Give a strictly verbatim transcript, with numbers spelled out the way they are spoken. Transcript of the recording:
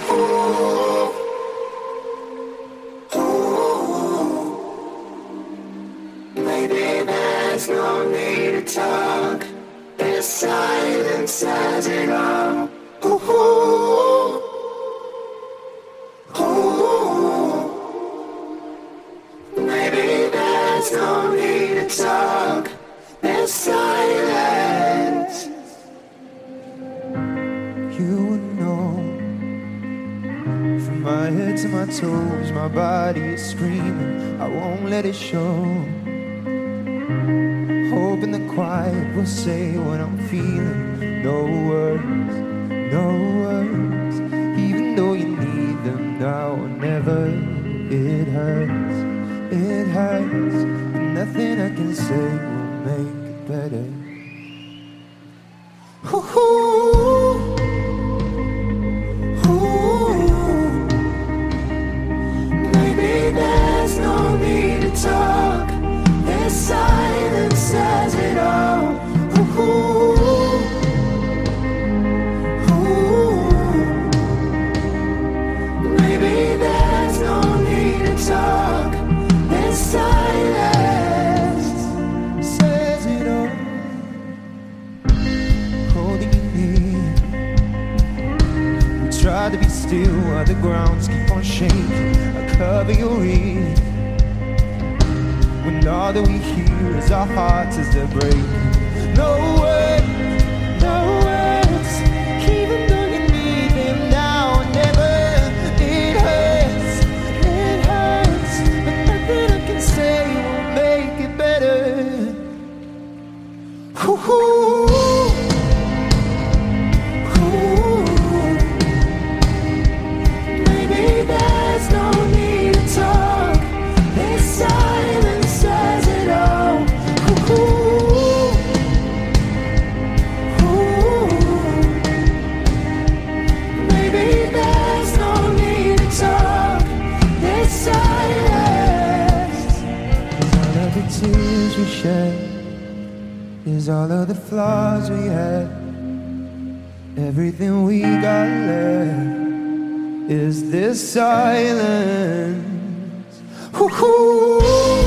Maybe there's no need to talk. This silence says it all. Ooh, ooh, ooh. Maybe there's no need to talk. This silence. You would know. From my head to my toes, my body is screaming. I won't let it show. Hoping the quiet will say what I'm feeling. No words, no words. Even though you need them now or never. It hurts, it hurts. But nothing I can say will make it better. Ooh, ooh. Maybe there's no need to talk. This silence says it all. Ooh, ooh. Maybe there's no need to talk. This silence says it all. Holding you near. We try to be still while the grounds keep on shaking. I cover your ear. When all that we hear is our hearts as they're breaking. No words, no words. Even though you need them now or never. It hurts, it hurts. But nothing I can say will make it better. Ooh, ooh. Maybe there's no need to talk. This silence says it all. Ooh, ooh. Maybe there's no need to talk. This silence is all of the tears we shed. Is all of the flaws we had. Everything we got left is this silence. Ooh, ooh.